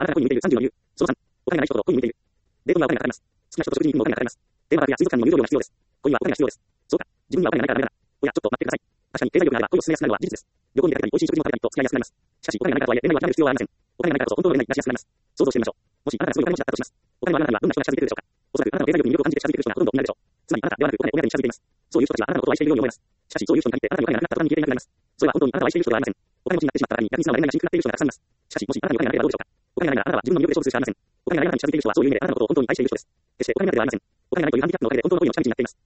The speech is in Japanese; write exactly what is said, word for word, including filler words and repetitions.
あなたが恋に向いているさんじゅうの理由。そのさん、お金がない人ほど恋に向いている。デートにはお金がかかります。好きな人と食事に行くにもお金がかかります。テーマパークや水族館にも入場料が必要です。恋はお金が必要です。そうか、自分にはお金がないからダメだ。おや、ちょっと待ってください。確かに経済力があれば恋を進めやすくなるのは事実です。旅行に出かけたり美味しい食事も食べたりと付き合いやすくなります。しかし、お金がないからとはいえ、恋愛は諦める必要はありません。お金がないからこそ本当の恋愛になりやすくなります。想像してみましょう。もしあなたがすごいお金持ちだったとします。お金のあるあなたにはどんな人が近づいてくるでしょうか。おそらくあなたの経済力に魅力を感じて近づいてくる人がほとんどになるでしょう。つまりあなたではなくお金を目当てに近づいています。そういう人たちはあなたのことを愛しているように思います。しかし、そういう人に限ってあなたにお金がなくなった途端に消えていなくなります。それは本当にあなたを愛している人ではありません。お金持ちになってしまったからに逆に素直な恋愛がしにくくなっている人がたくさんいます。しかし、もしあなたにお金がなければどうでしょうか。お金がないならあなたは自分の魅力で勝負するしかありません。お金がないあなたに近づいている人はそういう意味であなたのことを本当に愛している人です。決してお金目当てではありません。お金がないというハンディキャップのおかげで本当の恋の近道になっています。